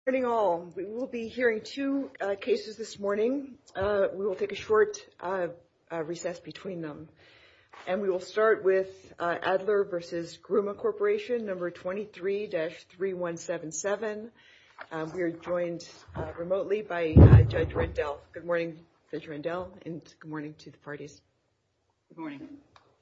Morning all. We will be hearing two cases this morning. We will take a short recess between them. And we will start with Adler versus Gruma Corporation, number 23-3177. We are joined remotely by Judge Rendell. Good morning, Judge Rendell, and good morning to the parties. Good morning.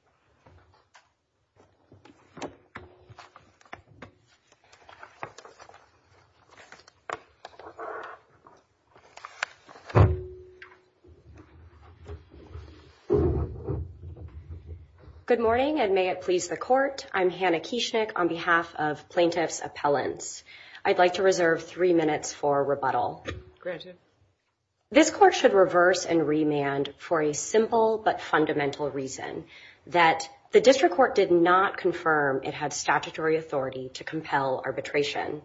Good morning, and may it please the court. I'm Hannah Kieschnick on behalf of plaintiffs' appellants. I'd like to reserve 3 minutes for rebuttal. Granted. This court should reverse and remand for a simple but fundamental reason, that the district court did not confirm it had statutory authority to compel arbitration.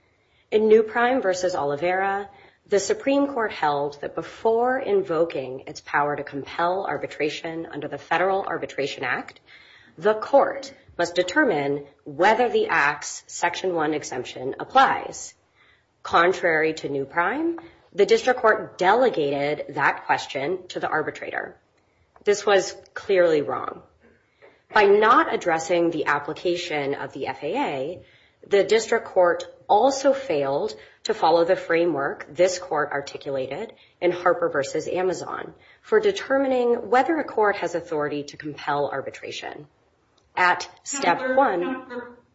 In New Prime versus Oliveira, the Supreme Court held that before invoking its power to compel arbitration under the Federal Arbitration Act, the court must determine whether the Act's Section 1 exemption applies. Contrary to New Prime, the district court delegated that question to the arbitrator. This was clearly wrong. By not addressing the application of the FAA, the district court also failed to follow the framework this court articulated in Harper versus Amazon for determining whether a court has authority to compel arbitration. At step one,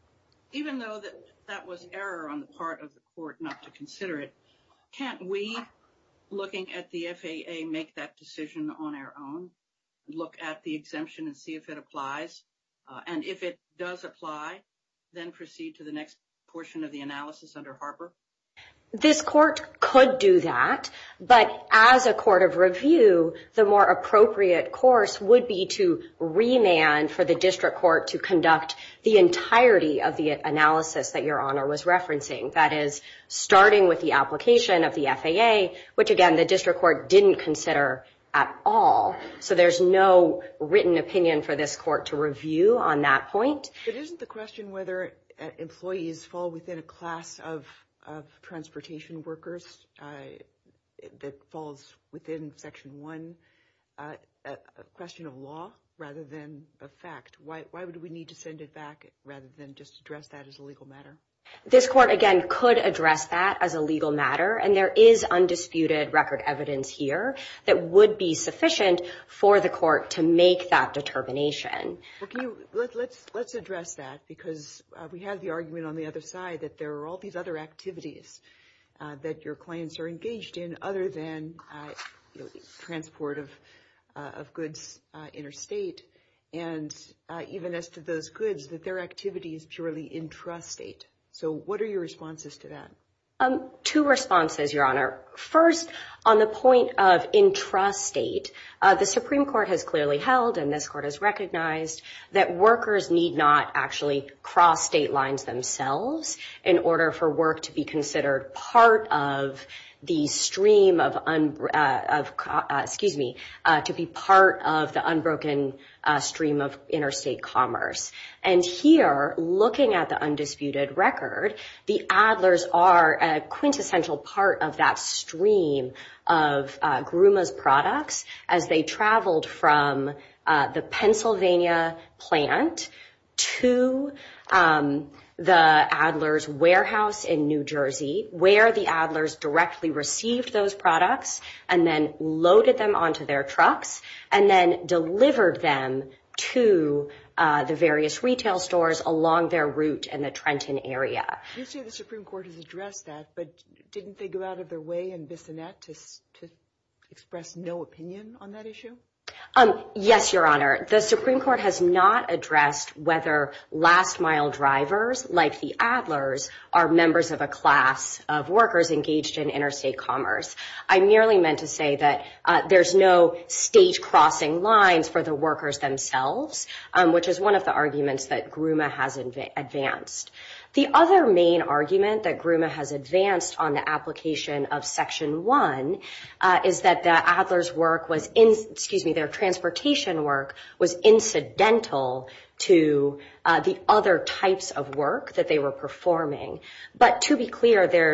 even though that was error on the part of the court not to consider it, can't we, looking at the FAA, make that decision on our own, look at the exemption and see if it applies, and if it does apply, then proceed to the next portion of the analysis under Harper? This court could do that, but as a court of review, the more appropriate course would be to remand for the district court to conduct the entirety of the analysis that Your Honor was referencing. That is, starting with the application of the FAA, which again, the district court didn't consider at all. So there's no written opinion for this court to review on that point. But isn't the question whether employees fall within a class of transportation workers that falls within Section 1 a question of law rather than a fact? Why would we need to send it back rather than just address that as a legal matter? This court, again, could address that as a legal matter, and there is undisputed record evidence here that would be sufficient for the court to make that determination. Well, let's address that, because we have the argument on the other side that there are all these other activities that your clients are engaged in other than transport of goods interstate, and even as to those goods, that their activity is purely intrastate. So what are your responses to that? Two responses, Your Honor. First, on the point of intrastate, the Supreme Court has clearly held, and this court has recognized, that workers need not actually cross state lines themselves in order for work to be considered part of the stream of, to be part of the unbroken stream of interstate commerce. And here, looking at the undisputed record, the Adlers are a quintessential part of that stream of Gruma's products as they traveled from the Pennsylvania plant to the Adler's warehouse in New Jersey, where the Adlers directly received those products and then loaded them onto their trucks and then delivered them to the various retail stores along their route in the Trenton area. You say the Supreme Court has addressed that, but didn't they go out of their way in Bissonnette to express no opinion on that issue? Yes, Your Honor. The Supreme Court has not addressed whether last-mile drivers, like the Adlers, are members of a class of workers engaged in interstate commerce. I merely meant to say that there's no state-crossing lines for the workers themselves, which is one of the arguments that Gruma has advanced. The other main argument that Gruma has advanced on the application of Section 1 is that the Adler's work was, their transportation work was incidental to the other types of work that they were performing. But to be clear, there's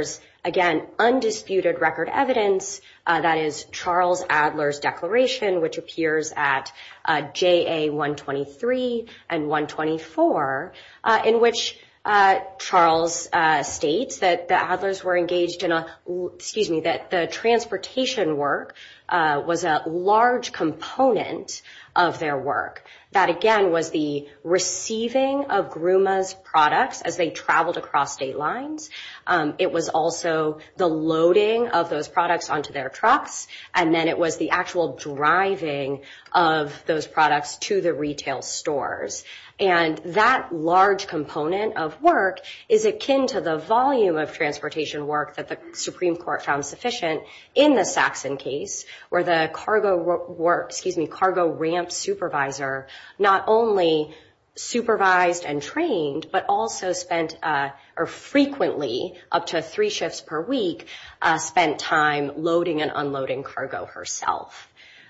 again, undisputed record evidence, that is Charles Adler's declaration, which appears at JA 123 and 124, in which Charles states that the Adlers were engaged in that the transportation work was a large component of their work. That, again, was the receiving of Gruma's products as they traveled across state lines. It was also the loading of those products onto their trucks, and then it was the actual driving of those products to the retail stores. And that large component of work is akin to the volume of transportation work that the Supreme Court found sufficient in the Saxon case, where the cargo ramp supervisor not only supervised and trained, but also spent, or frequently, up to 3 shifts per week, spent time loading and unloading cargo herself.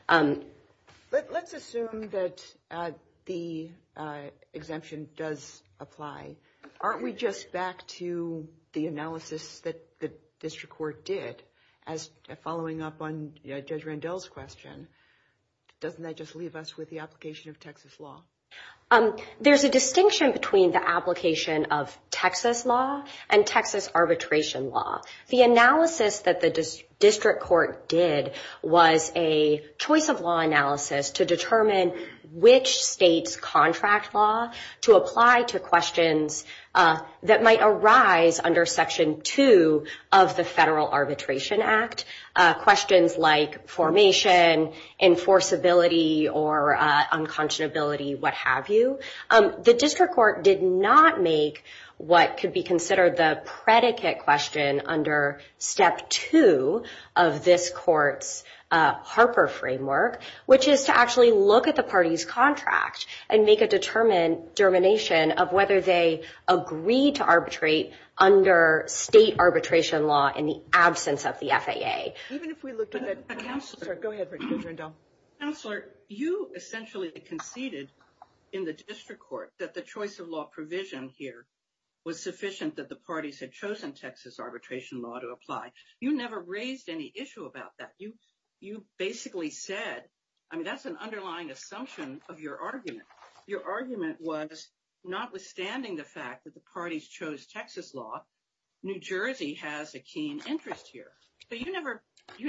Let's assume that the exemption does apply. Aren't we just back to the analysis that the district court did, as following up on Judge Randall's question? Doesn't that just leave us with the application of Texas law? There's a distinction between the application of Texas law and Texas arbitration law. The analysis that the district court did was a choice of law analysis to determine which state's contract law to apply to questions that might arise under Section 2 of the Federal Arbitration Act, questions like formation, enforceability, or unconscionability, what have you. The district court did not make what could be considered the predicate question under Step 2 of this court's Harper framework, which is to actually look at the party's contract and make a determination of whether they agree to arbitrate under state arbitration law in the absence of the FAA. Even if we looked at that, Counselor, go ahead, Judge Randall. Counselor, you essentially conceded in the district court that the choice of law provision here was sufficient that the parties had chosen Texas arbitration law to apply. You never raised any issue about that. You basically said, I mean, that's an underlying assumption of your argument. Your argument was, notwithstanding the fact that the parties chose Texas law, New Jersey has a keen interest here. But you never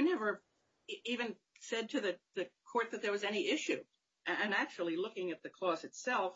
even said to the court that there was any issue. And actually, looking at the clause itself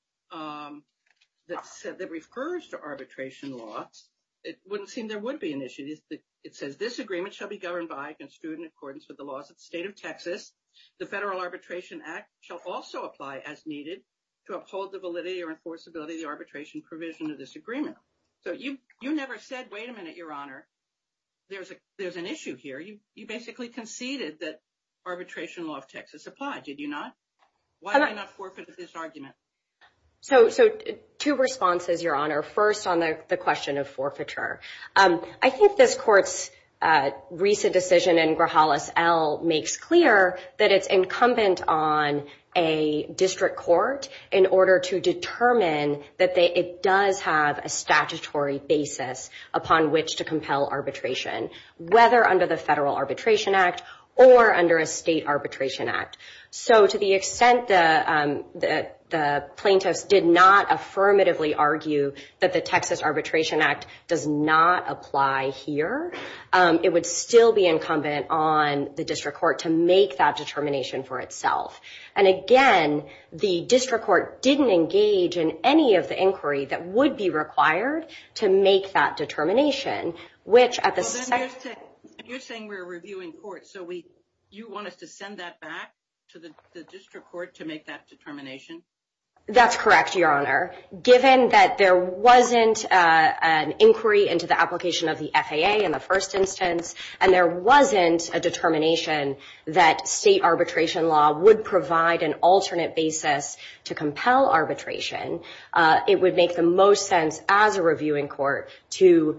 that refers to arbitration law, it wouldn't seem there would be an issue. It says, this agreement shall be governed by, construed in accordance with the laws of the state of Texas. The Federal Arbitration Act shall also apply as needed to uphold the validity or enforceability of the arbitration provision of this agreement. So you never said, wait a minute, Your Honor, there's an issue here. You basically conceded that arbitration law of Texas applied, did you not? Why did you not forfeit this argument? So 2 responses, Your Honor. First, on the question of forfeiture. I think this court's recent decision in Grajales L makes clear that it's incumbent on a district court in order to determine that it does have a statutory basis upon which to compel arbitration, whether under the Federal Arbitration Act or under a state arbitration act. So to the extent the plaintiffs did not affirmatively argue that the Texas Arbitration Act does not apply here, it would still be incumbent on the district court to make that determination for itself. And again, the district court didn't engage in any of the inquiry that would be required to make that determination, which at the second... You're saying we're reviewing court, so you want us to send that back to the district court to make that determination? That's correct, Your Honor. Given that there wasn't an inquiry into the application of the FAA in the first instance, and there wasn't a determination that state arbitration law would provide an alternate basis to compel arbitration, it would make the most sense as a reviewing court to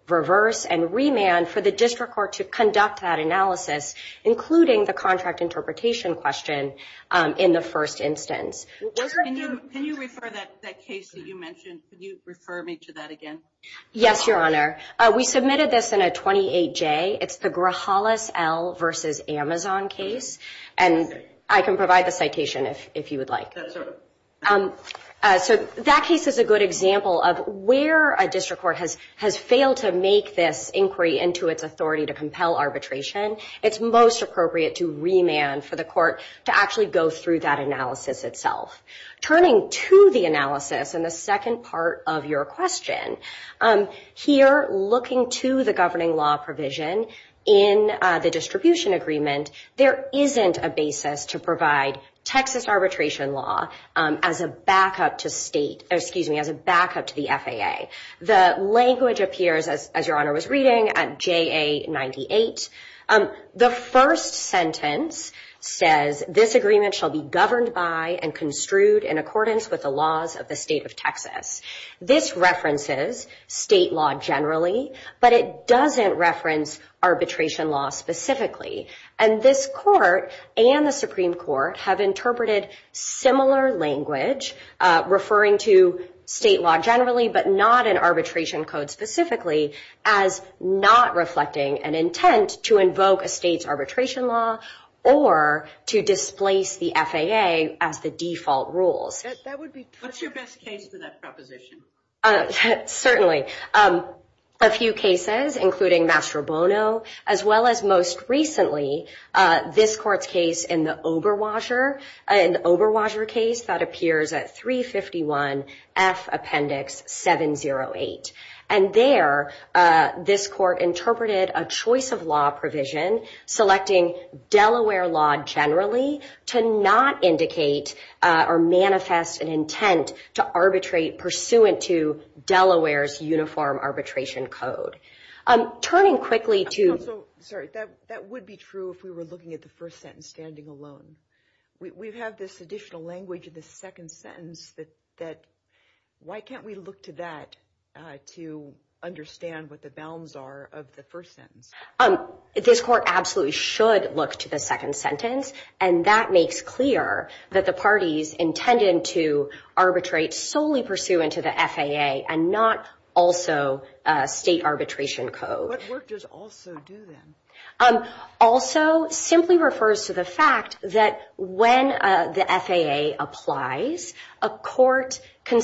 reverse and remand for the district court to conduct that analysis, including the contract interpretation question in the first instance. Can you refer that case that you mentioned? Could you refer me to that again? Yes, Your Honor. We submitted this in a 28J. It's the Grajales L. versus Amazon case, and I can provide the citation if you would like. That's all right. So that case is a good example of where a district court has failed to make this inquiry into its authority to compel arbitration. It's most appropriate to remand for the court to actually go through that analysis itself. Turning to the analysis and the second part of your question, here looking to the governing law provision in the distribution agreement, there isn't a basis to provide Texas arbitration law as a backup to as a backup to the FAA. The language appears, as Your Honor was reading, at JA 98. The first sentence says, this agreement shall be governed by and construed in accordance with the laws of the state of Texas. This references state law generally, but it doesn't reference arbitration law specifically. And this court and the Supreme Court have interpreted similar language referring to state law generally, but not an arbitration code specifically, as not reflecting an intent to invoke a state's arbitration law or to displace the FAA as the default rules. That would be. What's your best case for that proposition? Certainly. A few cases, including Mastrobono, as well as most recently, this court's case in the Oberwasser case that appears at 351 F Appendix 708. And there, this court interpreted a choice of law provision, selecting Delaware law generally to not indicate or manifest an intent to arbitrate pursuant to Delaware's Uniform Arbitration Code. Turning quickly to... Sorry, that would be true if we were looking at the first sentence standing alone. We have this additional language in the second sentence that why can't we look to that to understand what the bounds are of the first sentence? This court absolutely should look to the second sentence, and that makes clear that the parties intended to arbitrate solely pursuant to the FAA and not also state arbitration code. What work does also do then? Also simply refers to the fact that when the FAA applies, a court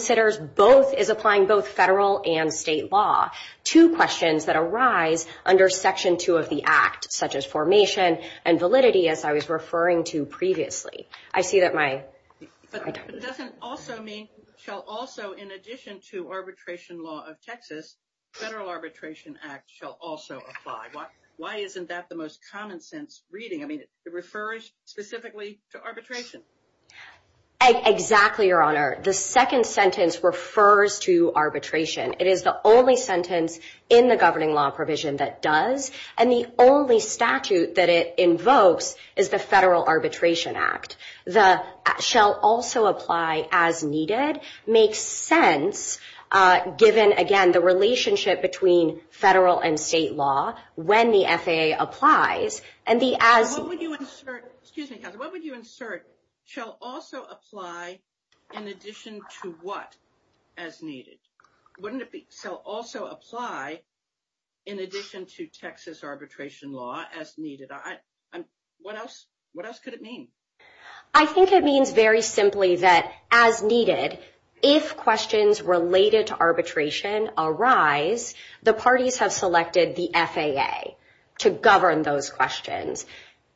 is applying both federal and state law to questions that arise under Section 2 of the Act, such as formation and validity, as I was referring to previously. I see that But it doesn't also mean, shall also, in addition to arbitration law of Texas, Federal Arbitration Act shall also apply. Why isn't that the most common sense reading? I mean, it refers specifically to arbitration. Exactly, Your Honor. The second sentence refers to arbitration. It is the only sentence in the governing law provision that does, and the only statute that it invokes is the Federal Arbitration Act. The shall also apply as needed makes sense given, again, the relationship between federal and state law when the FAA applies, and the as... What would you insert, excuse me, Counsel, what would you insert shall also apply in addition to what as needed? Wouldn't it be shall also apply in addition to Texas arbitration law as needed? What else could it mean? I think it means very simply that as needed, if questions related to arbitration arise, the parties have selected the FAA to govern those questions.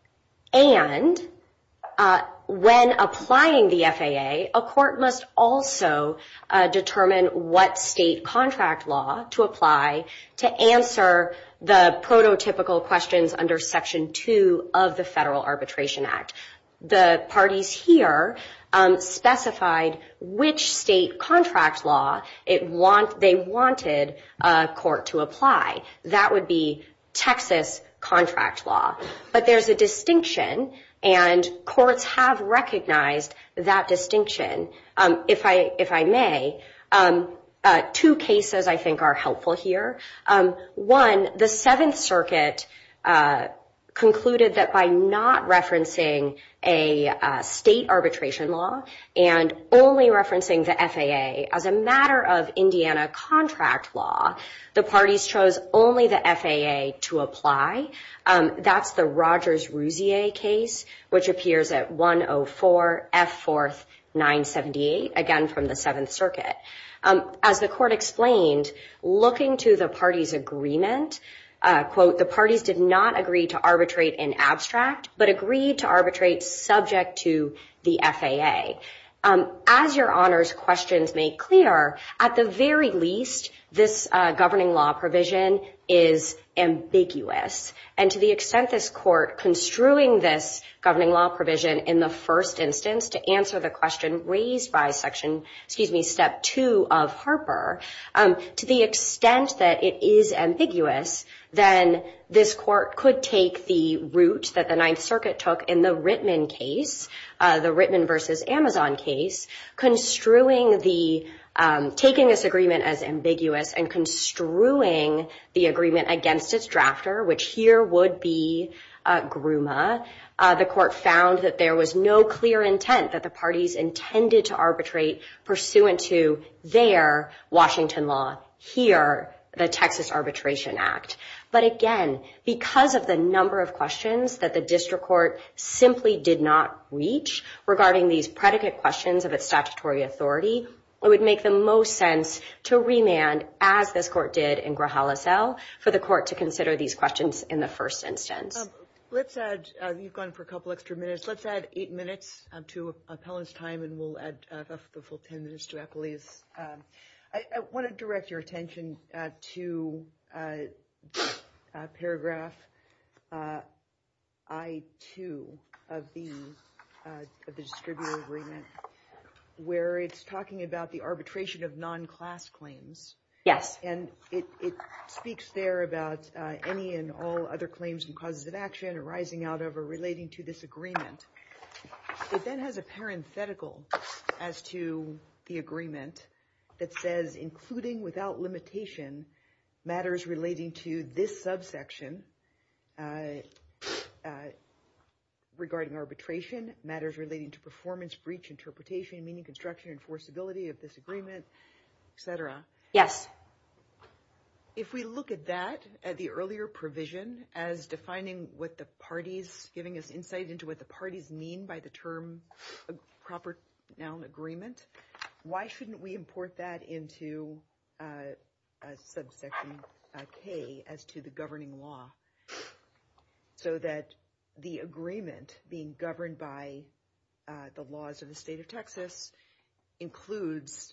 And when applying the FAA, a court must also determine what state contract law to apply to answer the prototypical questions under Section 2 of the Federal Arbitration Act. The parties here specified which state contract law they wanted a court to apply. That would be Texas contract law. But there's a distinction, and courts have recognized that distinction. If I may, two cases I think are helpful here. One, the Seventh Circuit concluded that by not referencing a state arbitration law and only referencing the FAA as a matter of Indiana contract law, the parties chose only the FAA to apply. That's the Rogers-Rousier case, which appears at 104 F 4th 978, again from the Seventh Circuit. As the court explained, looking to the parties' agreement, quote, the parties did not agree to arbitrate in abstract, but agreed to arbitrate subject to the FAA. As Your Honor's questions make clear, at the very least, this governing law provision is ambiguous. And to the extent this court construing this governing law provision in the first instance to answer the question raised by step 2 of Harper, to the extent that it is ambiguous, then this court could take the route that the Ninth Circuit took in the Rittman case, the Rittman versus Amazon case, construing taking this agreement as ambiguous and construing the agreement against its drafter, which here would be Gruma. The court found that there was no clear intent that the parties intended to arbitrate pursuant to their Washington law, here, the Texas Arbitration Act. But again, because of the number of questions that the district court simply did not reach regarding these predicate questions of its statutory authority, it would make the most sense to remand, as this court did in Grajales-El, for the court to consider these questions in the first instance. Let's add, you've gone for a couple extra minutes, let's add 8 minutes to appellant's time, and we'll add the full 10 minutes to Appellee's. I want to direct your attention to paragraph I-2 of the distributor agreement, where it's talking about the arbitration of non-class claims. Yes. And it speaks there about any and all other claims and causes of action arising out of or relating to this agreement. It then has a parenthetical as to the agreement that says, including without limitation matters relating to this subsection, regarding arbitration, matters relating to performance, breach, interpretation, meaning, construction, enforceability of this agreement, etc. Yes. If we look at that, at the earlier provision, as defining what the parties, giving us insight into what the parties mean by the term proper noun agreement, why shouldn't we import that into subsection K as to the governing law, so that the agreement being governed by the laws of the state of Texas includes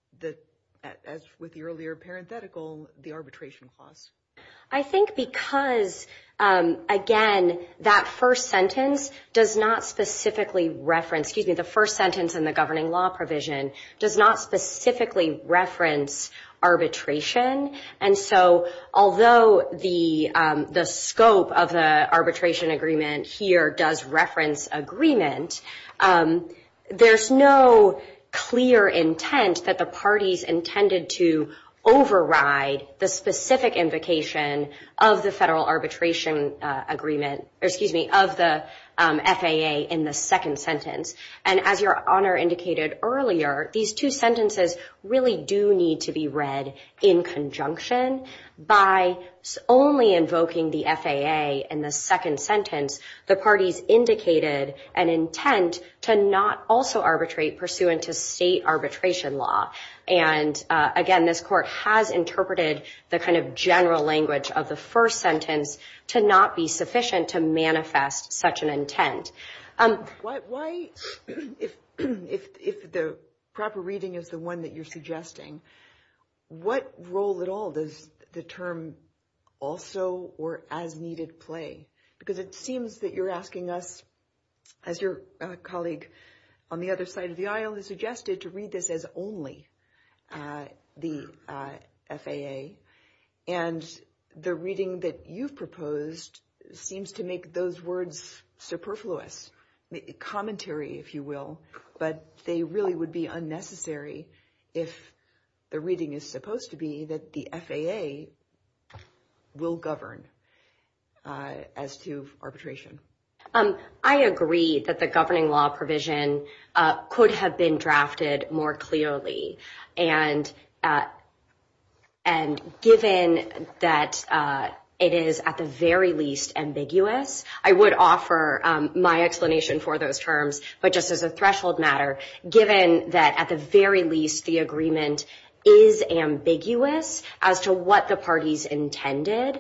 as with the earlier parenthetical, the arbitration clause? I think because, again, that first sentence does not specifically reference, the first sentence in the governing law provision does not specifically reference arbitration. And so although the scope of the arbitration agreement here does reference agreement, there's no clear intent that the parties intended to override the specific invocation of the federal arbitration agreement, of the FAA in the second sentence. And as Your Honor indicated earlier, these two sentences really do need to be read in conjunction. By only invoking the FAA in the second sentence, the parties indicated an intent to not also arbitrate pursuant to state arbitration law. And again, this court has interpreted the kind of general language of the first sentence to not be sufficient to manifest such an intent. Why, if the proper reading is the one that you're suggesting, what role at all does the term also or as needed play? Because it seems that you're asking us, as your colleague on the other side of the aisle has suggested, to read this as only the FAA. And the reading that you've proposed seems to make those words superfluous, commentary, if you will, but they really would be unnecessary if the reading is supposed to be that the FAA will govern as to arbitration. I agree that the governing law provision could have been drafted more clearly, and given that it is at the very least ambiguous, I would offer my explanation for those terms, but just as a threshold matter, given that at the very least the agreement is ambiguous as to what the parties intended,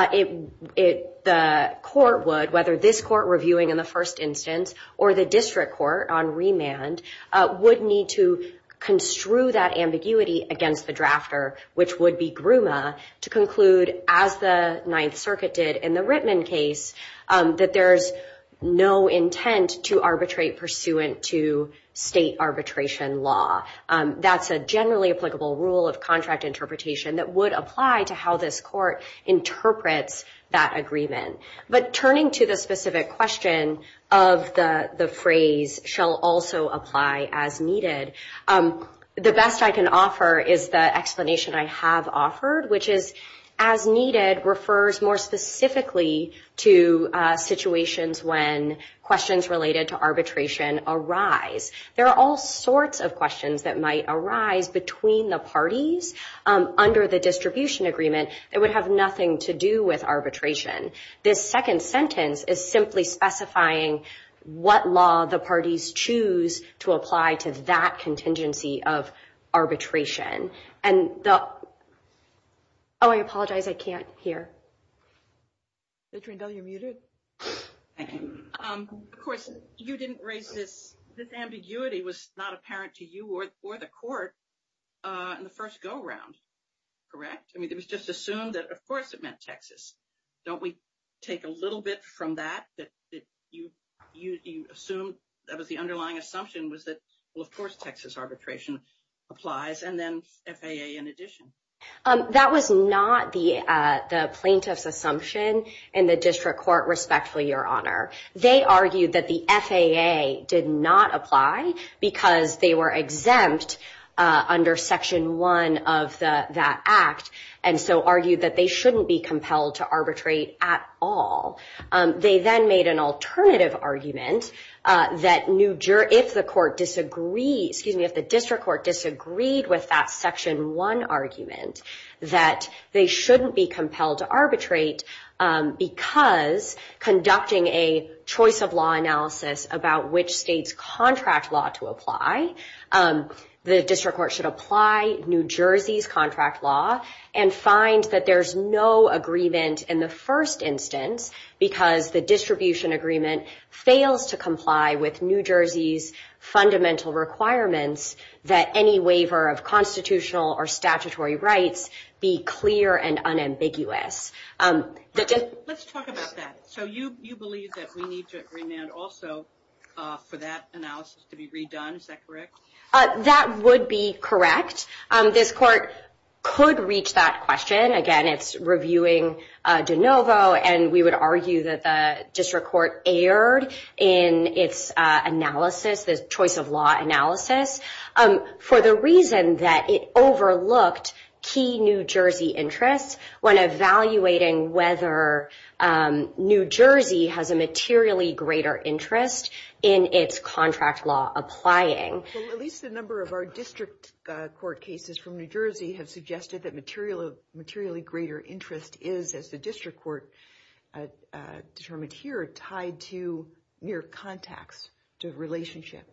the court would, whether this court reviewing in the first instance or the district court on remand, would need to construe that ambiguity against the drafter, which would be GRUMA, to conclude, as the Ninth Circuit did in the Rittman case, that there's no intent to arbitrate pursuant to state arbitration law. That's a generally applicable rule of contract interpretation that would apply to how this court interprets that agreement. But turning to the specific question of the phrase shall also apply as needed, the best I can offer is the explanation I have offered, which is as needed refers more specifically to situations when questions related to arbitration arise. There are all sorts of questions that might arise between the parties under the distribution agreement that would have nothing to do with arbitration. This second sentence is simply specifying what law the parties choose to apply to that contingency of arbitration. And I apologize, I can't hear. Judge Rendell, you're muted. Thank you. Of course, you didn't raise this. This ambiguity was not apparent to you or the court in the first go-round, correct? I mean, it was just assumed that, of course, it meant Texas. Don't we take a little bit from that you assumed that was the underlying assumption was that, well, of course, Texas arbitration applies, and then FAA in addition? That was not the plaintiff's assumption in the district court, respectfully, Your Honor. They argued that the FAA did not apply because they were exempt under Section 1 of that act, and so argued that they shouldn't be compelled to arbitrate at all. They then made an alternative argument that if the district court disagreed with that Section 1 argument, that they shouldn't be compelled to arbitrate because conducting a choice of law analysis about which state's contract law to apply, the district court should apply New Jersey's contract law and find that there's no agreement in the first instance because the distribution agreement fails to comply with New Jersey's fundamental requirements that any waiver of constitutional or statutory rights be clear and unambiguous. Let's talk about that. So you believe that we need to remand also for that analysis to be redone, is that correct? That would be correct. This court could reach that question. Again, it's reviewing de novo, and we would argue that the district court erred in its analysis, the choice of law analysis, for the reason that it overlooked key New Jersey interests when evaluating whether New Jersey has a materially greater interest in its contract law applying. Well, at least a number of our district court cases from New Jersey have suggested that materially greater interest is, as the district court determined here, tied to mere contacts, to relationship,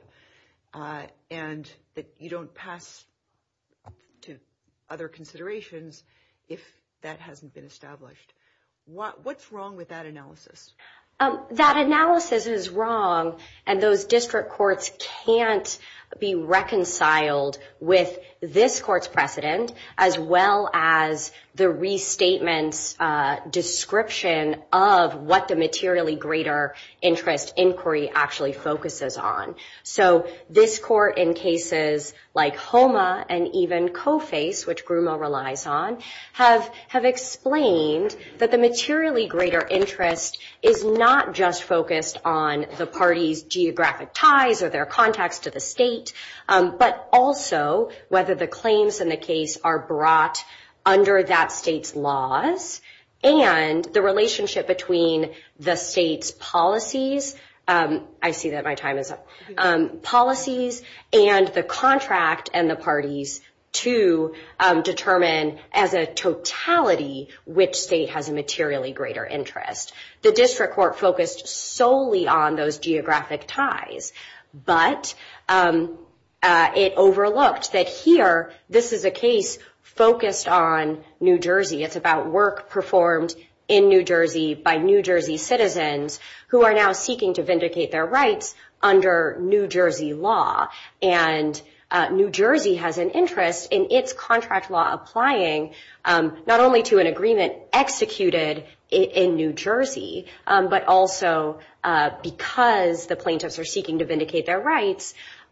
and that you don't pass to other considerations if that hasn't been established. What's wrong with that analysis? That analysis is wrong, and those district courts can't be reconciled with this court's precedent, as well as the restatement's description of what the materially greater interest inquiry actually focuses on. So this court, in cases like HOMA and even COFACE, which GRUMA relies on, have explained that the materially greater interest is not just focused on the parties' geographic ties or their contacts to the state, state, but also whether the claims in the case are brought under that state's laws and the relationship between the state's policies. I see that my time is up. Policies and the contract and the parties to determine as a totality which state has a materially greater interest. The district court focused solely on those geographic ties, but it overlooked that here, this is a case focused on New Jersey. It's about work performed in New Jersey by New Jersey citizens who are now seeking to vindicate their rights under New Jersey law. And New Jersey has an interest in its contract law applying not only to an agreement executed in New Jersey, but also because the plaintiffs are seeking to vindicate their rights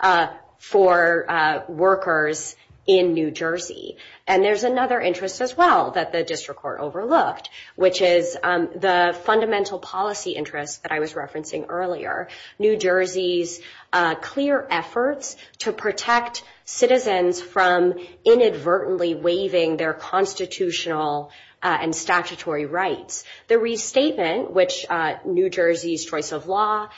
for workers in New Jersey. And there's another interest as well that the district court overlooked, which is the fundamental policy interest that I was referencing earlier. New Jersey's clear efforts to protect citizens from inadvertently waiving their constitutional and statutory rights. The restatement, which New Jersey's choice of law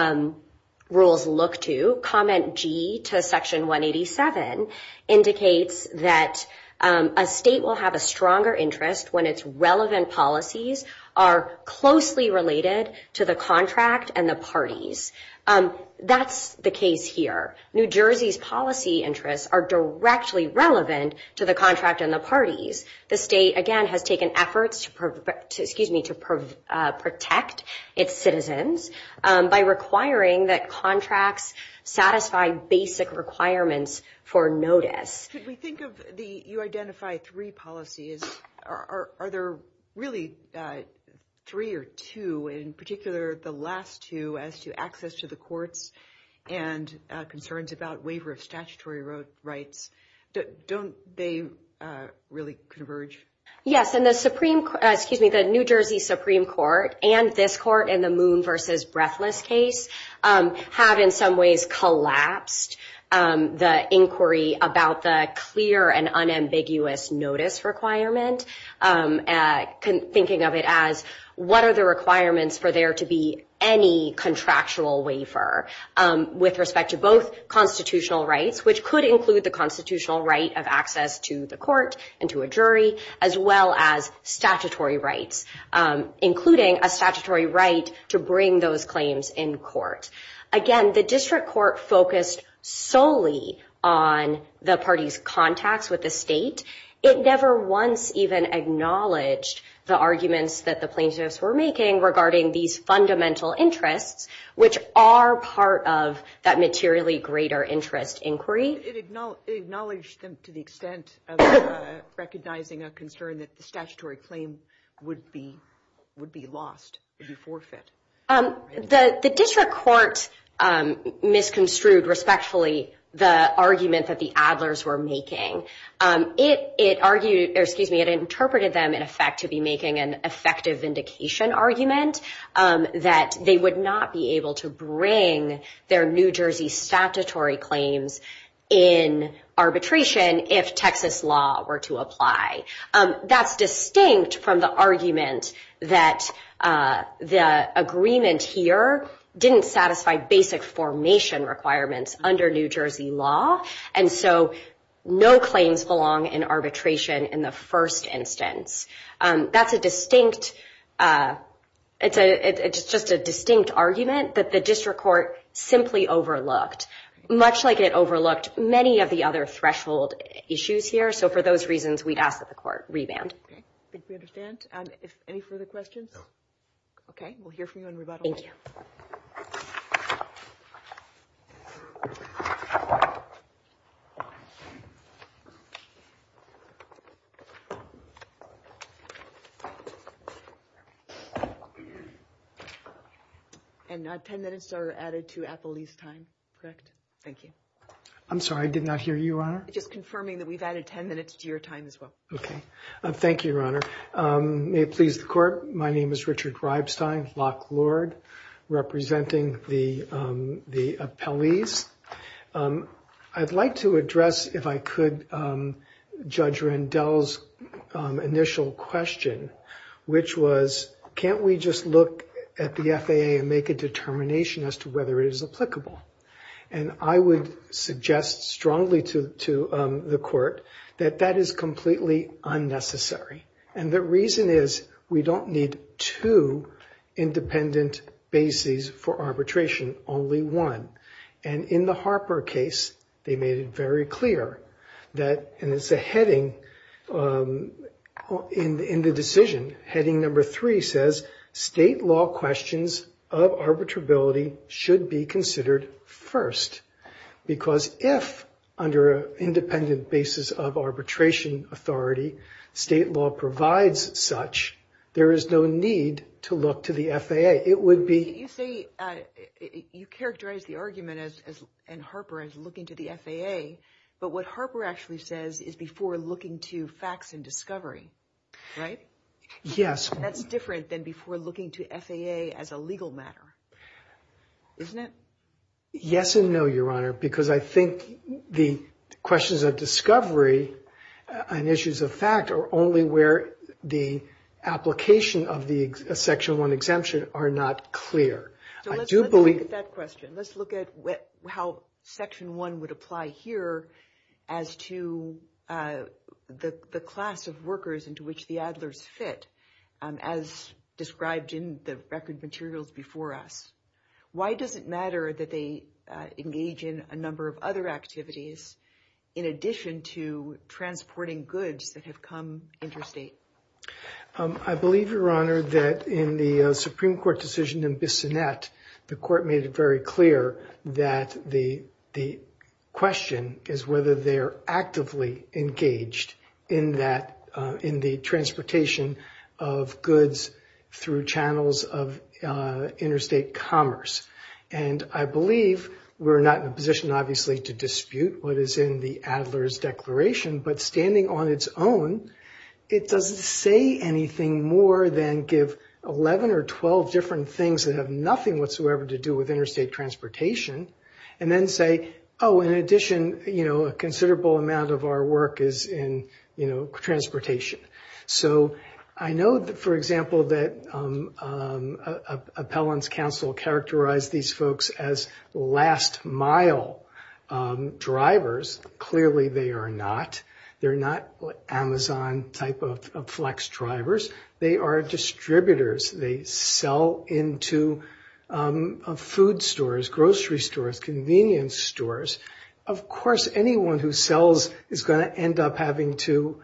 rules look to, comment G to section 187, indicates that a state will have a stronger interest when its relevant policies are closely related to the contract and the parties. That's the case here. New Jersey's policy interests are directly relevant to the contract and the parties. The state, again, has taken efforts to protect its citizens by requiring that contracts satisfy basic requirements for notice. Could we think of you identify three policies. Are there really three or two, in particular the last two as to access to the courts and concerns about waiver of statutory rights? Don't they really converge? Yes, and the New Jersey Supreme Court and this court in the Moon versus Breathless case have in some ways collapsed the inquiry about the clear and unambiguous notice requirement, thinking of it as what are the requirements for there to be any contractual waiver with respect to both constitutional rights, which could include the constitutional right of access to the court and to a jury, as well as statutory rights, including a statutory right to bring those claims in court. Again, the district court focused solely on the parties' contacts with the state. It never once even acknowledged the arguments that the plaintiffs were making regarding these fundamental interests, which are part of that materially greater interest inquiry. It acknowledged them to the extent of recognizing a concern that the statutory claim would be lost, would be forfeit. The district court misconstrued respectfully the argument that the Adlers were making. It interpreted them in effect to be making an effective vindication argument that they would not be able to bring their New Jersey statutory claims in arbitration if Texas law were to apply. That's distinct from the argument that the agreement here didn't satisfy basic formation requirements under New Jersey law, and so no claims belong in arbitration in the first instance. That's a distinct, it's just a distinct argument that the district court simply overlooked, much like it overlooked many of the other threshold issues here. So for those reasons, we'd ask that the court remand. Okay, I think we understand. If any further questions? No. Okay, we'll hear from you in rebuttal. Thank you. And 10 minutes are added to Appleby's time, correct? Thank you. I'm sorry, I did not hear you, Your Honor. Just confirming that we've added 10 minutes to your time as well. Okay. Thank you, Your Honor. May it please the court, my name is Richard Reibstein, Locke Lord, representing the appellees. I'd like to address, if I could, Judge Rendell's initial question, which was, can't we just look at the FAA and make a determination as to whether it is applicable? And I would suggest strongly to the court that that is completely unnecessary. And the reason is we don't need two independent bases for arbitration, only one. And in the Harper case, they made it very clear that, and it's a heading in the decision, heading number 3 says, state law questions of arbitrability should be considered first. Because if, under an independent basis of arbitration authority, state law provides such, there is no need to look to the FAA. It would be... You say, you characterize the argument and Harper as looking to the FAA, but what Harper actually says is before looking to facts and discovery, right? Yes. That's different than before looking to FAA as a legal matter, isn't it? Yes and no, Your Honor, because I think the questions of discovery and issues of fact are only where the application of the Section 1 exemption are not clear. So let's look at that question. Let's look at how Section 1 would apply here as to the class of workers into which the Adlers fit, as described in the record materials before us. Why does it matter that they engage in a number of other activities in addition to transporting goods that have come interstate? I believe, Your Honor, that in the Supreme Court decision in Bissonnette, the court made it very clear that the question is whether they're actively engaged in that, in the transportation of goods through channels of interstate commerce. And I believe we're not in a position, obviously, to dispute what is in the Adler's declaration, but standing on its own, it doesn't say anything more than give 11 or 12 different things that have nothing whatsoever to do with interstate transportation, and then say, oh, in addition, a considerable amount of our work is in, transportation. So I know that, for example, that appellant's counsel characterized these folks as last mile drivers. Clearly, they are not. They're not Amazon type of flex drivers. They are distributors. They sell into food stores, grocery stores, convenience stores. Of course, anyone who sells is going to end up having to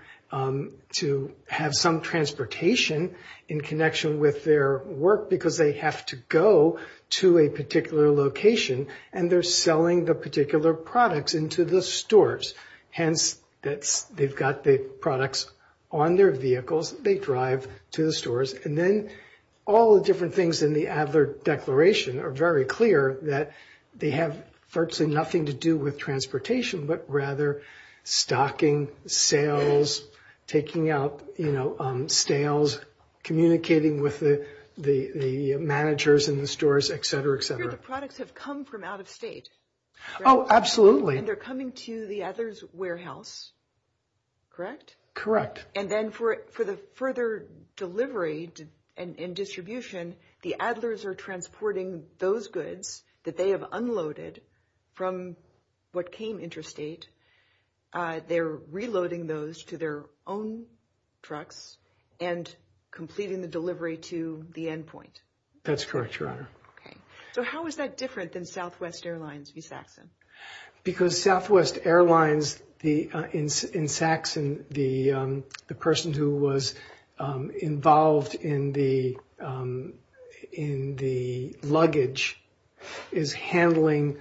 have some transportation in connection with their work because they have to go to a particular location and they're selling the particular products into the stores. Hence, they've got the products on their vehicles. They drive to the stores. And then all the different things in the Adler Declaration are very clear that they have virtually nothing to do with transportation, but rather stocking, sales, taking out, stales, communicating with the managers in the stores, et cetera, et cetera. The products have come from out of state. Correct? Oh, absolutely. And they're coming to the Adler's warehouse, correct? Correct. And then for the further delivery and distribution, the Adlers are transporting those goods that they have unloaded from what came interstate. They're reloading those to their own trucks and completing the delivery to the endpoint. That's correct, Your Honor. Okay. So how is that different than Southwest Airlines v. Saxon? Because Southwest Airlines, in Saxon, the person who was involved in the luggage is handling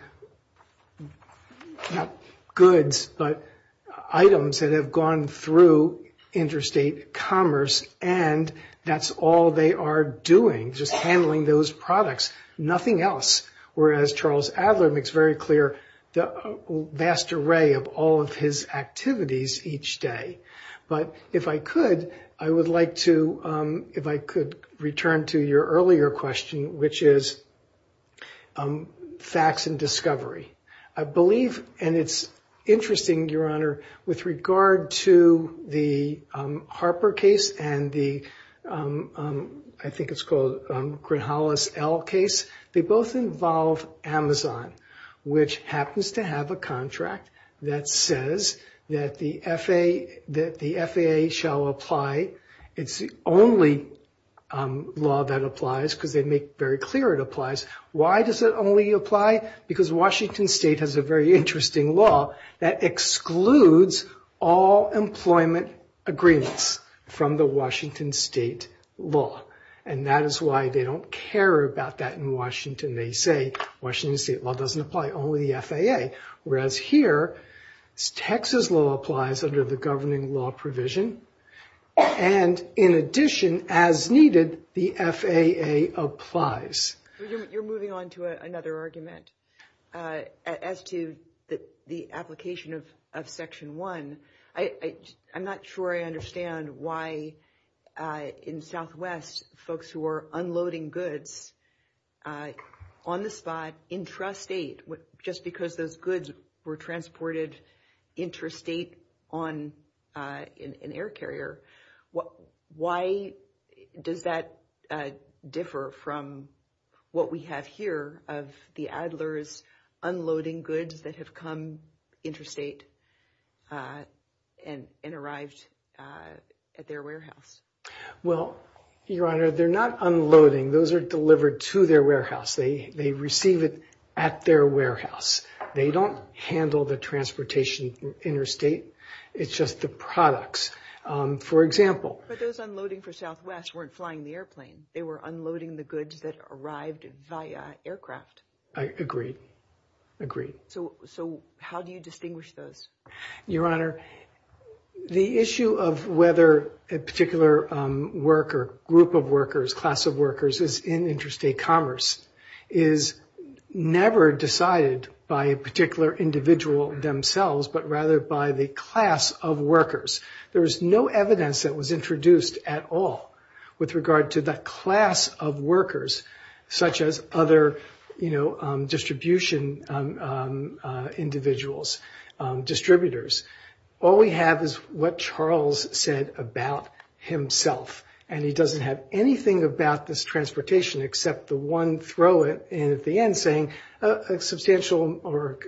not goods, but items that have gone through interstate commerce, and that's all they are doing, just handling those products, nothing else. Whereas Charles Adler makes very clear the vast array of all of his activities each day. But if I could, I would like to, if I could return to your earlier question, which is facts and discovery. I believe, and it's interesting, Your Honor, with regard to the Harper case and the, I think it's called Grinhalis L case, they both involve Amazon, which happens to have a contract that says that the FAA shall apply. It's the only law that applies because they make very clear it applies. Why does it only apply? Because Washington State has a very interesting law that excludes all employment agreements from the Washington State law. And that is why they don't care about that in Washington. They say Washington State law doesn't apply, only the FAA. Whereas here, Texas law applies under the governing law provision. And in addition, as needed, the FAA applies. You're moving on to another argument. As to the application of Section 1, I'm not sure I understand why in Southwest, folks who are unloading goods on the spot, intrastate, just because those goods were transported interstate on an air carrier, why does that differ from what we have here of the Adlers unloading goods that have come interstate and arrived at their warehouse? Well, Your Honor, they're not unloading. Those are delivered to their warehouse. They receive it at their warehouse. They don't handle the transportation interstate. It's just the products. For example. But those unloading for Southwest weren't flying the airplane. They were unloading the goods that arrived via aircraft. I agreed. So how do you distinguish those? Your Honor, the issue of whether a particular worker, group of workers, class of workers is in interstate commerce is never decided by a particular individual themselves, but rather by the class of workers. There is no evidence that was introduced at all with regard to the class of workers, such as other, distribution individuals, distributors. All we have is what Charles said about himself. And he doesn't have anything about this transportation except the one throw in at the end saying a substantial or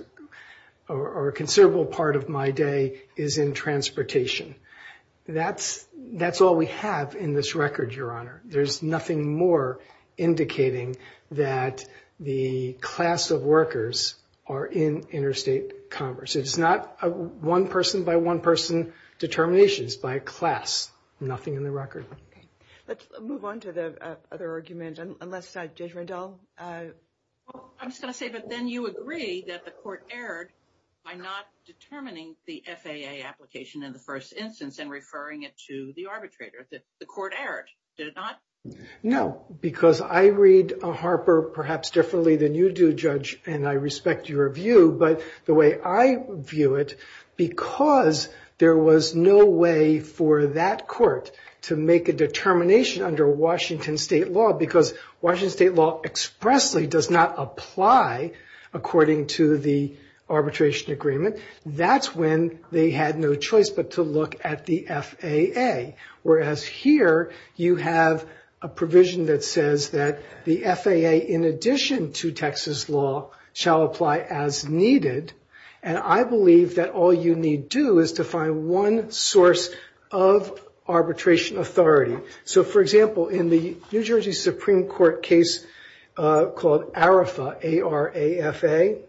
a considerable part of my day is in transportation. That's all we have in this record, Your Honor. There's nothing more indicating that the class of workers are in interstate commerce. It's not a one person by one person determination. It's by a class. Nothing in the record. Okay. Let's move on to the other argument, unless Judge Rendell. I'm just going to say, but then you agree that the court erred by not determining the FAA application in the first instance and referring it to the arbitrator. The court erred, did it not? No, because I read Harper perhaps differently than you do, Judge, and I respect your view. But the way I view it, because there was no way for that court to make a determination under Washington State law, because Washington State law expressly does not apply according to the arbitration agreement. That's when they had no choice but to look at the FAA. Whereas here you have a provision that says that the FAA, in addition to Texas law, shall apply as needed. And I believe that all you need do is to find one source of arbitration authority. So, for example, in the New Jersey Supreme Court case called ARAFA, A-R-A-F-A,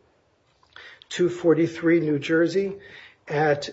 243 New Jersey, at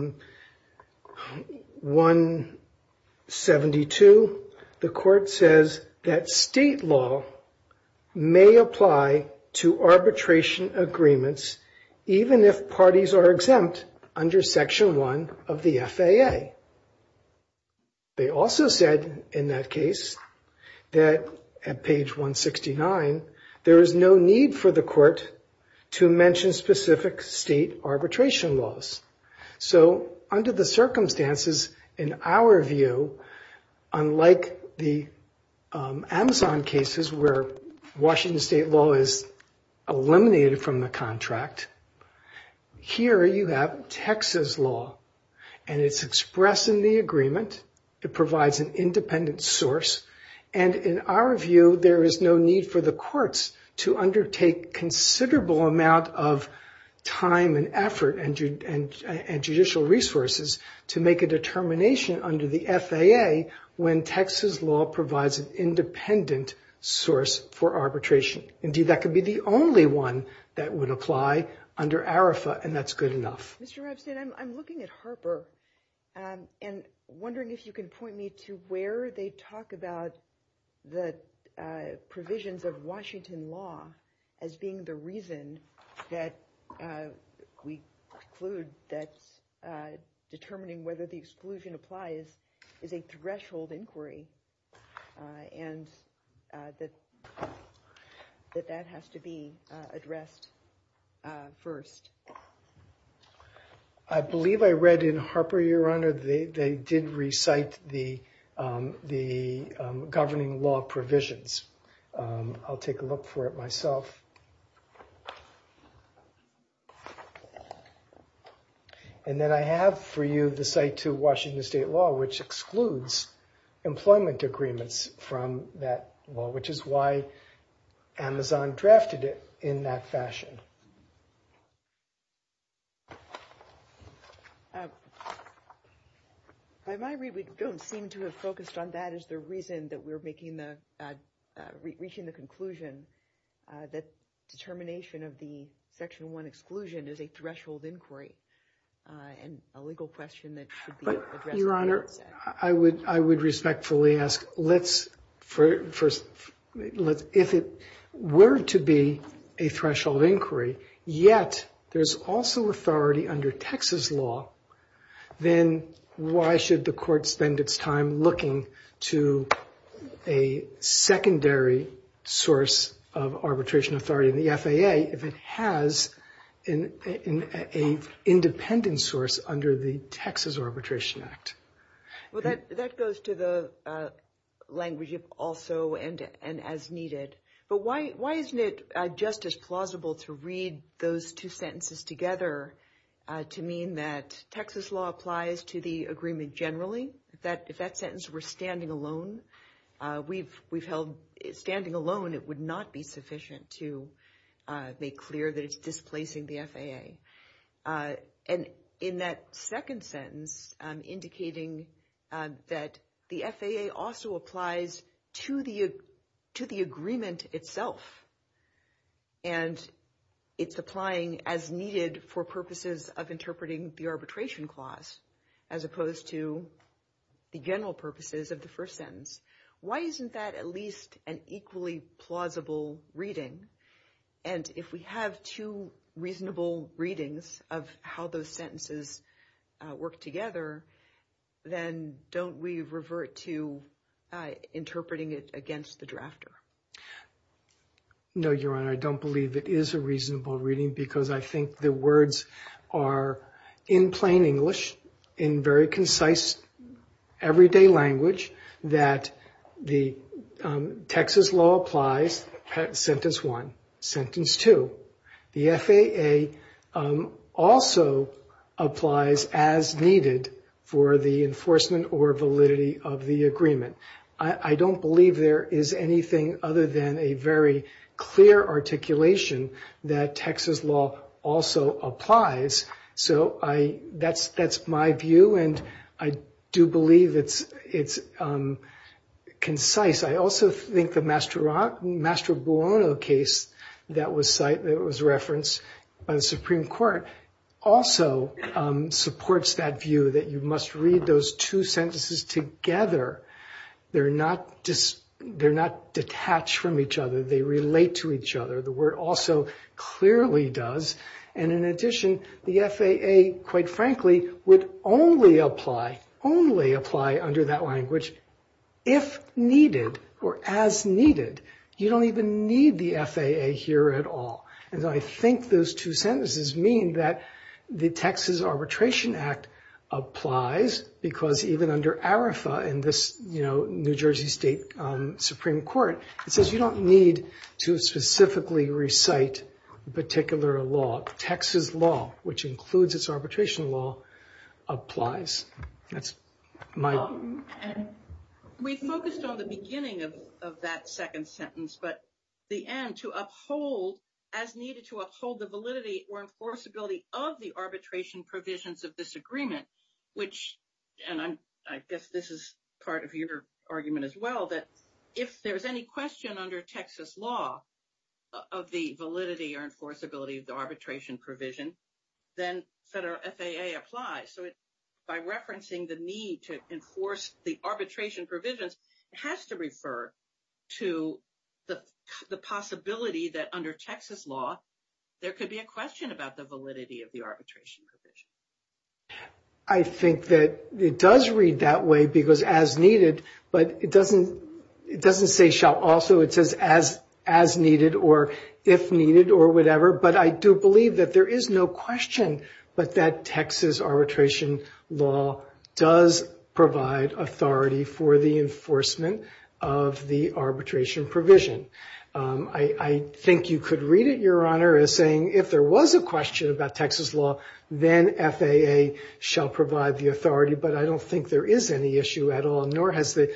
172, the court says that state law may apply to arbitration agreements even if parties are exempt under Section 1 of the FAA. They also said in that case that at page 169, there is no need for the court to mention specific state arbitration laws. So under the circumstances, in our view, unlike the Amazon cases where Washington State law is eliminated from the contract, here you have Texas law, and it's expressed in the agreement. It provides an independent source. And in our view, there is no need for the courts to undertake considerable amount of time and effort and judicial resources to make a determination under the FAA when Texas law provides an independent source for arbitration. Indeed, that could be the only one that would apply under ARIFA, and that's good enough. Mr. Epstein, I'm looking at Harper and wondering if you can point me to where they talk about the provisions of Washington law as being the reason that we conclude that determining whether the exclusion applies is a threshold inquiry, and that has to be addressed first. I believe I read in Harper, Your Honor, they did recite the governing law provisions. I'll take a look for it myself. And then I have for you the cite to Washington state law, which excludes employment agreements from that law, which is why Amazon drafted it in that fashion. By my read, we don't seem to have focused on that as the reason that we're making reaching the conclusion that determination of the Section 1 exclusion is a threshold inquiry and a legal question that should be addressed. Your Honor, I would respectfully ask, if it were to be a threshold inquiry, yet there's also authority under Texas law, then why should the court spend its time looking to a secondary source of arbitration authority in the FAA if it has an independent source under the Texas Arbitration Act? Well, that goes to the language of also and as needed. But why isn't it just as plausible to read those two sentences together to mean that Texas law applies to the agreement generally? If that sentence were standing alone, we've held standing alone, it would not be sufficient to make clear that it's displacing the FAA. And in that second sentence, indicating that the FAA also applies to the agreement itself, and it's applying as needed for purposes of interpreting the arbitration clause, as opposed to the general purposes of the first sentence. Why isn't that at least an equally plausible reading? And if we have two reasonable readings of how those sentences work together, then don't we revert to interpreting it against the drafter? No, Your Honor, I don't believe it is a reasonable reading because I think the words are in plain English, in very concise, everyday language, that the Texas law applies, sentence 1. Sentence 2, the FAA also applies as needed for the enforcement or validity of the agreement. I don't believe there is anything other than a very clear articulation that Texas law also applies. So that's my view, and I do believe it's concise. I also think the Mastrobuono case that was referenced by the Supreme Court also supports that view that you must read those two sentences together. They're not detached from each other. They relate to each other. The word also clearly does. And in addition, the FAA, quite frankly, would only apply under that language if needed or as needed. You don't even need the FAA here at all. And so I think those two sentences mean that the Texas Arbitration Act applies because even under ARIFA in this, New Jersey State Supreme Court, it says you don't need to specifically recite particular law, Texas law, which includes its arbitration law, applies. That's my... We focused on the beginning of that second sentence, but the end, to uphold, as needed to uphold the validity or enforceability of the arbitration provisions of this agreement, which, and I guess this is part of your argument as well, that if there's any question under Texas law of the validity or enforceability of the arbitration provision, then federal FAA applies. So by referencing the need to enforce the arbitration provisions, it has to refer to the possibility that under Texas law, there could be a question about the validity of the arbitration provision. I think that it does read that way because as needed, but it doesn't say shall also. It says as needed or if needed or whatever. But I do believe that there is no question but that Texas arbitration law does provide authority for the enforcement of the arbitration provision. I think you could read it, Your Honor, as saying if there was a question about Texas law, then FAA shall provide the authority. But I don't think there is any issue at all, nor has the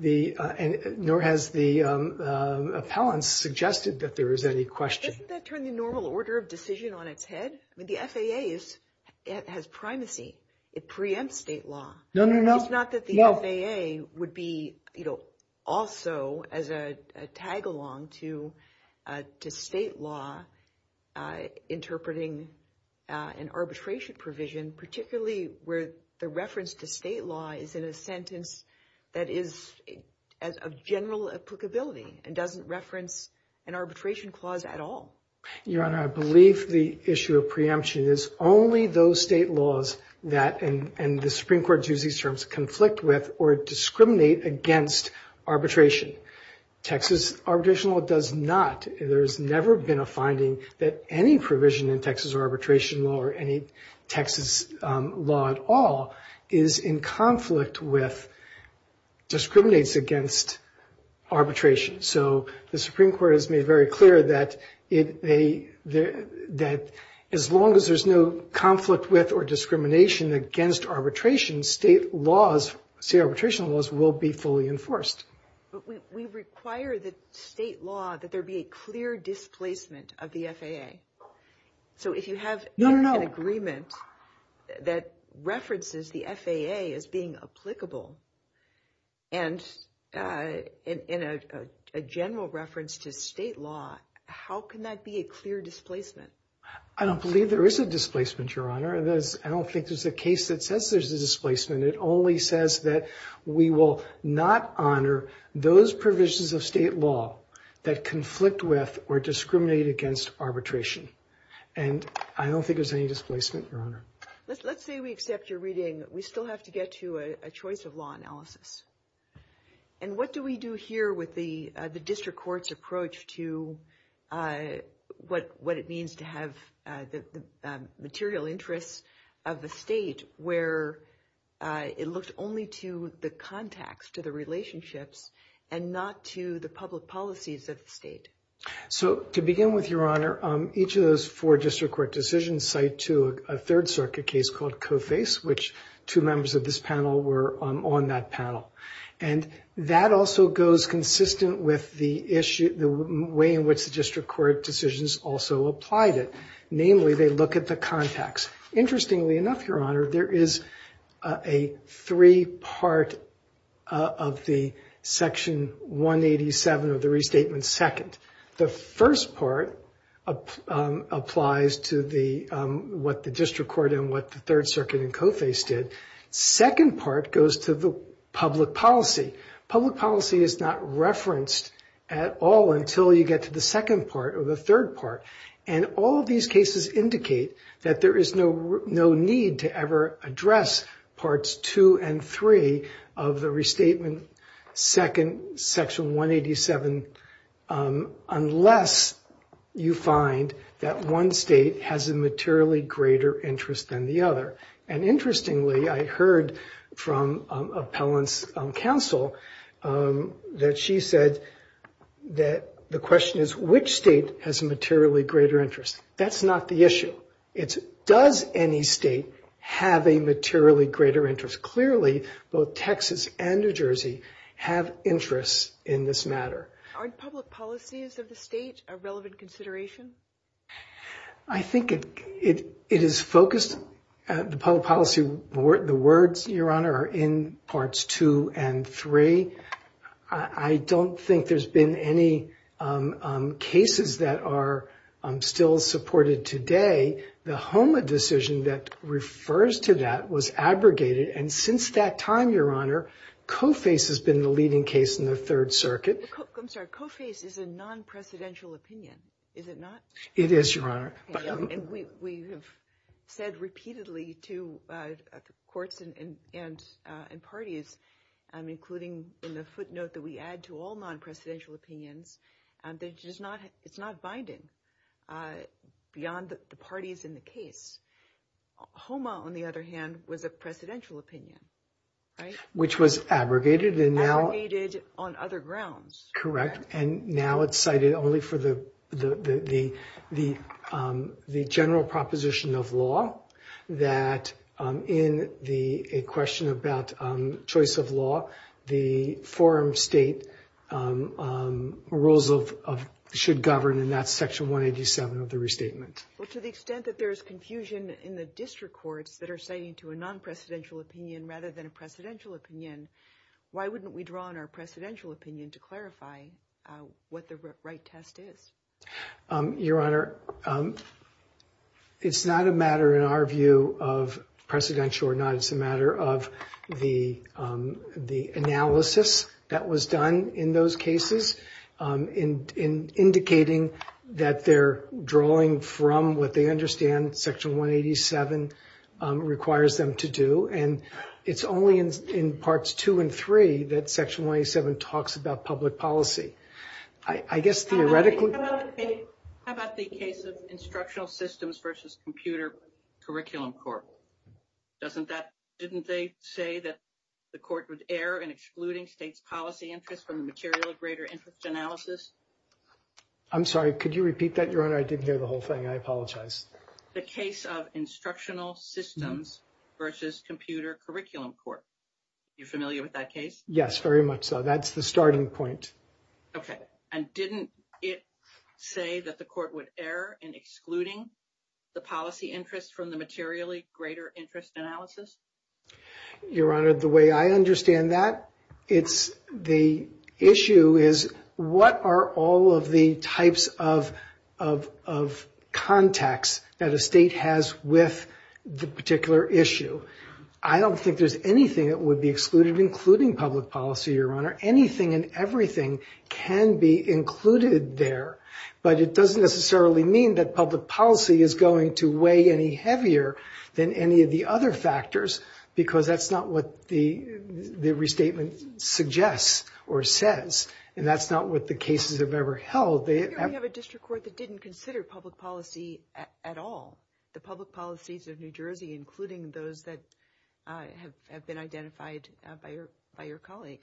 appellants suggested that there is any question. Doesn't that turn the normal order of decision on its head? I mean, the FAA has primacy. It preempts state law. No. It's not that the FAA would be, also as a tag along to state law interpreting an arbitration provision, particularly where the reference to state law is in a sentence that is of general applicability and doesn't reference an arbitration clause at all. Your Honor, I believe the issue of preemption is only those state laws that, and the Supreme Court uses these terms, conflict with or discriminate against arbitration. Texas arbitration law does not. There's never been a finding that any provision in Texas arbitration law or any Texas law at all is in conflict with, discriminates against arbitration. So the Supreme Court has made very clear that that as long as there's no conflict with or discrimination against arbitration, state arbitration laws will be fully enforced. But we require that state law, that there be a clear displacement of the FAA. So if you have an agreement that references the FAA as being applicable and in a general reference to state law, how can that be a clear displacement? I don't believe there is a displacement, Your Honor. I don't think there's a case that says there's a displacement. It only says that we will not honor those provisions of state law that conflict with or discriminate against arbitration. And I don't think there's any displacement, Your Honor. Let's say we accept your reading. We still have to get to a choice of law analysis. And what do we do here with the district court's approach to what it means to have the material interests of the state, where it looked only to the contacts, to the relationships, and not to the public policies of the state? So to begin with, Your Honor, each of those four district court decisions cite to a Third Circuit case called COFACE, which two members of this panel were on that panel. And that also goes consistent with the issue, the way in which the district court decisions also applied it. Namely, they look at the contacts. Interestingly enough, Your Honor, there is a three-part of the Section 187 of the Restatement Second. The first part applies to what the district court and what the Third Circuit and COFACE did. Second part goes to the public policy. Public policy is not referenced at all until you get to the second part or the third part. And all of these cases indicate that there is no need to ever address parts 2 and 3 of the Restatement Second, Section 187, unless you find that one state has a materially greater interest than the other. And interestingly, I heard from appellant's counsel that she said that the question is, which state has a materially greater interest? That's not the issue. It's, does any state have a materially greater interest? Clearly, both Texas and New Jersey have interests in this matter. Aren't public policies of the state a relevant consideration? I think it is focused, the public policy, the words, Your Honor, are in parts 2 and 3. I don't think there's been any cases that are still supported today. The HOMA decision that refers to that was abrogated, and since that time, Your Honor, COFACE has been the leading case in the Third Circuit. I'm sorry, COFACE is a non-presidential opinion, is it not? It is, Your Honor. And we have said repeatedly to courts and parties, including in the footnote that we add to all non-presidential opinions, that it's not binding beyond the parties in the case. HOMA, on the other hand, was a presidential opinion, right? Which was abrogated and now abrogated on other grounds. Correct. And now it's cited only for the general proposition of law that in a question about choice of law, the forum state rules of should govern, and that's Section 187 of the restatement. Well, to the extent that there's confusion in the district courts that are citing to a non-presidential opinion rather than a presidential opinion, why wouldn't we draw on our presidential opinion to clarify what the right test is? Your Honor, it's not a matter in our view of presidential or not. It's a matter of the analysis that was done in those cases in indicating that they're drawing from what they understand Section 187 requires them to do. And it's only in parts 2 and 3 that Section 187 talks about public policy. I guess theoretically. How about the case of instructional systems versus computer curriculum court? Didn't they say that the court would err in excluding states' policy interests from the material of greater interest analysis? I'm sorry, could you repeat that, Your Honor? I didn't hear the whole thing. I apologize. The case of instructional systems versus computer curriculum court. You familiar with that case? Yes, very much so. That's the starting point. Okay. And didn't it say that the court would err in excluding the policy interest from the materially greater interest analysis? Your Honor, the way I understand that, it's the issue is what are all of the types of contacts that a state has with the particular issue. I don't think there's anything that would be excluded, including public policy, Your Honor. Anything and everything can be included there, but it doesn't necessarily mean that public policy is going to weigh any heavier than any of the other factors, because that's not what the restatement suggests or says, and that's not what the cases have ever held. We have a district court that didn't consider public policy at all. The public policies of New Jersey, including those that have been identified by your colleague.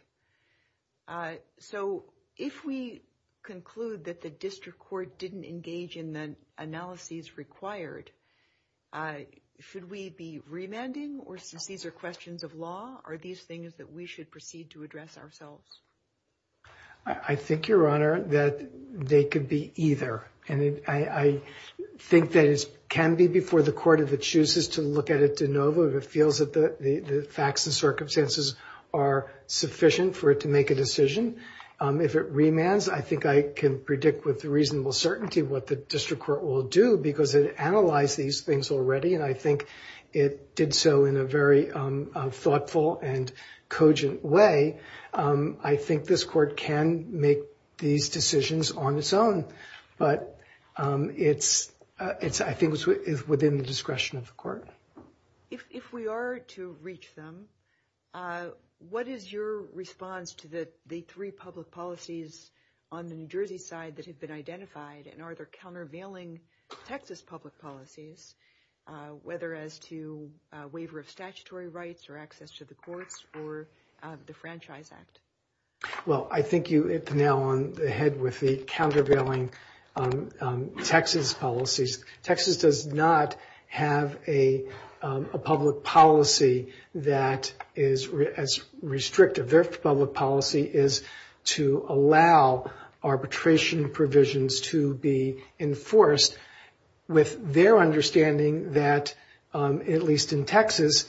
So if we conclude that the district court didn't engage in the analyses required, should we be remanding, or since these are questions of law, are these things that we should proceed to address ourselves? I think, Your Honor, that they could be either. And I think that it can be before the court if it chooses to look at it de novo, if it feels that the facts and circumstances are sufficient for it to make a decision. If it remands, I think I can predict with reasonable certainty what the district court will do, because it analyzed these things already, and I think it did so in a very thoughtful and cogent way. I think this court can make these decisions on its own, but I think it's within the discretion of the court. If we are to reach them, what is your response to the three public policies on the New Jersey side that have been identified, and are there countervailing Texas public policies, whether as to waiver of statutory rights or access to the courts or the Franchise Act? Well, I think you hit the nail on the head with the countervailing Texas policies. Texas does not have a public policy that is as restrictive. Their public policy is to allow arbitration provisions to be enforced with their understanding that, at least in Texas,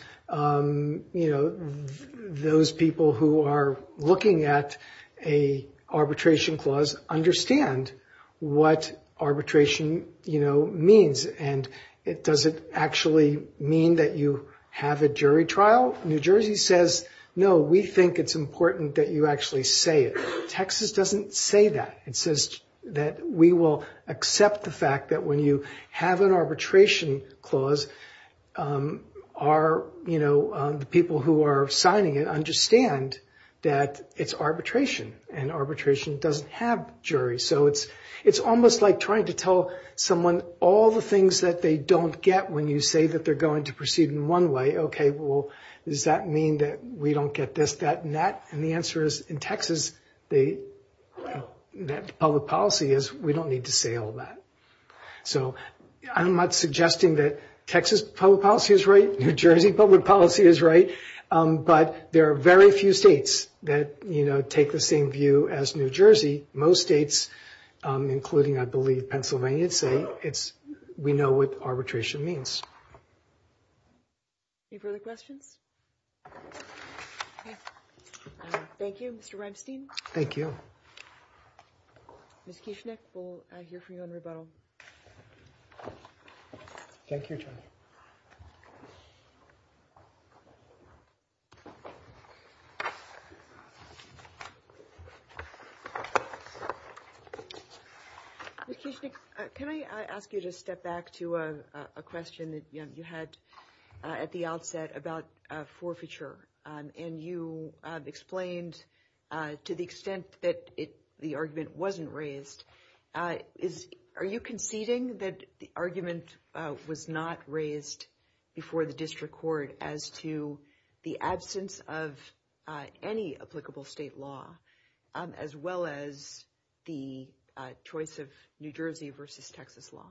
those people who are looking at a arbitration clause understand what arbitration, means. And does it actually mean that you have a jury trial? New Jersey says, no, we think it's important that you actually say it. Texas doesn't say that. It says that we will accept the fact that when you have an arbitration clause, the people who are signing it understand that it's arbitration, and arbitration doesn't have jury. So it's almost like trying to tell someone all the things that they don't get when you say that they're going to proceed in one way. Okay, well, does that mean that we don't get this, that, and that? And the answer is, in Texas, that public policy is we don't need to say all that. So I'm not suggesting that Texas public policy is right, New Jersey public policy is right, but there are very few states that, take the same view as New Jersey. Most states, including, I believe, Pennsylvania, say we know what arbitration means. Any further questions? Okay. Thank you, Mr. Reinstein. Thank you. Ms. Kieschnick, we'll hear from you on rebuttal. Thank you, John. Ms. Kieschnick, can I ask you to step back to a question that you had at the outset about forfeiture, and you explained to the extent that the argument wasn't raised. Are you conceding that the argument was not raised before the district court as to the absence of any applicable state law, as well as the choice of New Jersey versus Texas law?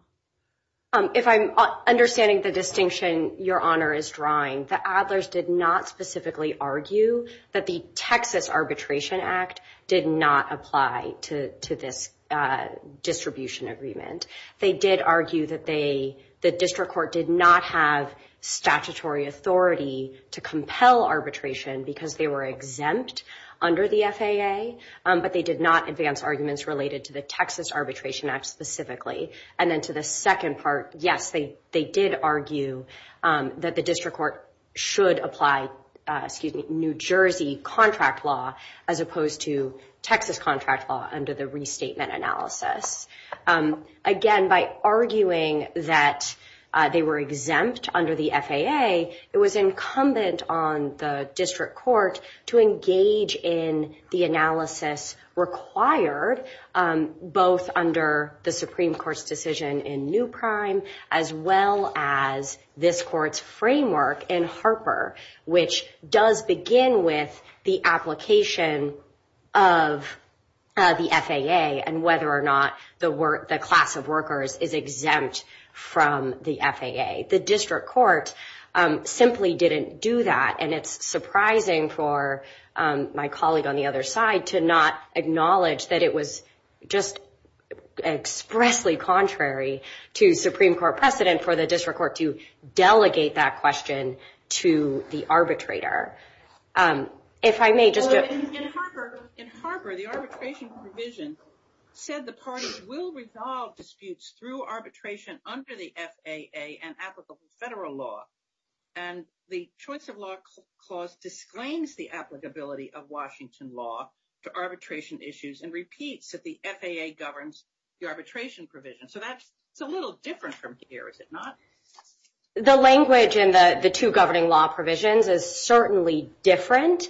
If I'm understanding the distinction Your Honor is drawing, the Adlers did not specifically argue that the Texas Arbitration Act did not apply to this distribution agreement. They did argue that the district court did not have statutory authority to compel arbitration because they were exempt under the FAA, but they did not advance arguments related to the Texas Arbitration Act specifically. And then to the second part, yes, they did argue that the district court should apply New Jersey contract law as opposed to Texas contract law under the restatement analysis. Again, by arguing that they were exempt under the FAA, it was incumbent on the district court to engage in the analysis required, both under the Supreme Court's decision in New Prime, as well as this court's framework in Harper, which does begin with the application of the FAA and whether or not the class of workers is exempt from the FAA. The district court simply didn't do that, and it's surprising for my colleague on the other side to not acknowledge that it was just expressly contrary to Supreme Court precedent for the district court to delegate that question to the arbitrator. If I may just... In Harper, the arbitration provision said the parties will resolve disputes through arbitration under the FAA and applicable federal law. And the choice of law clause disclaims the applicability of Washington law to arbitration issues and repeats that the FAA governs the arbitration provision. So it's a little different from here, is it not? The language in the two governing law provisions is certainly different,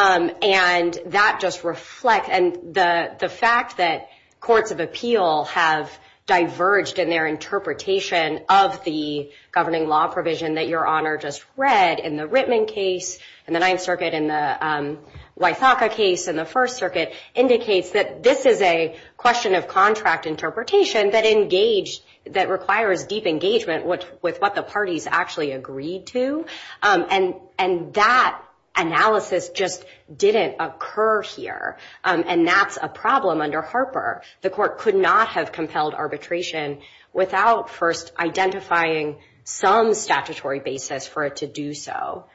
and that just reflects, and the fact that courts of appeal have diverged in their interpretation of the governing law provision that Your Honor just read in the Rittman case, in the Ninth Circuit, in the Wythaka case in the First Circuit indicates that this is a question of contract interpretation that requires deep engagement with what the parties actually agreed to. And that analysis just didn't occur here. And that's a problem under Harper. The court could not have compelled arbitration without first identifying some statutory basis for it to do so.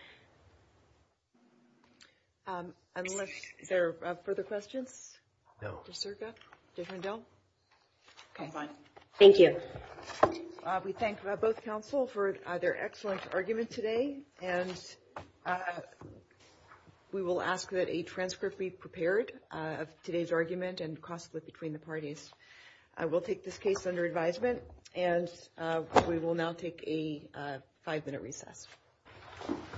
Unless there are further questions? No. Judge Sirka? Judge Rendell? Okay, fine. Thank you. We thank both counsel for their excellent argument today, and we will ask that a transcript be prepared of today's argument and cost split between the parties. We'll take this case under advisement, and we will now take a 5-minute recess.